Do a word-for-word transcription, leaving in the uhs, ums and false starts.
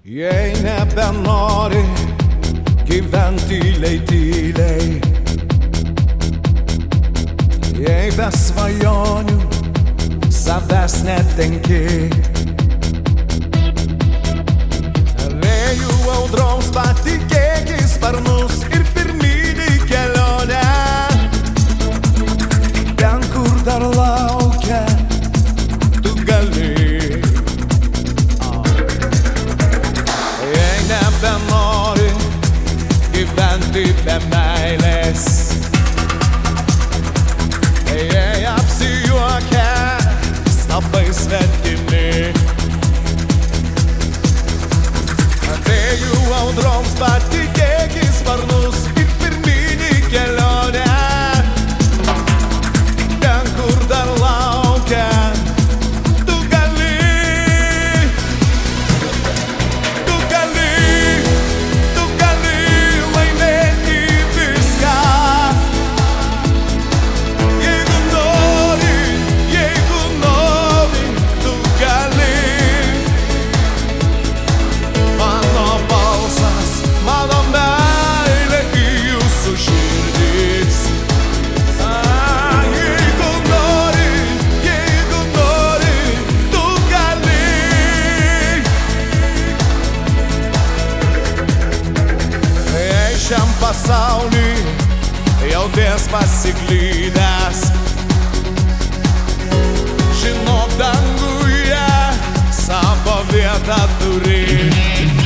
Jei nebenori gyventi tyliai tyliai, jei be svajonių savęs netenki, vėjų audroms patikėk į sparnus ir pirmyn į kelionę, ten kur dar laukia tu gali. Jei nebenori gyventi be meilės, jei apsijuokia snapai svetimi, vėjų audroms patikėk į sparnus ir pirmyn į kelionę, ten kur dar laukia tu gali. Tu gali, tu gali laimėti viską, jeigu nori, jeigu nori, tu gali. Mano balsas, mano meilė į jūsų širdis. Ah, jeigu nori, jeigu nori, tu gali. Jei šiam pasauly jauties pasiklydęs, žinok, danguje savo vietą turi.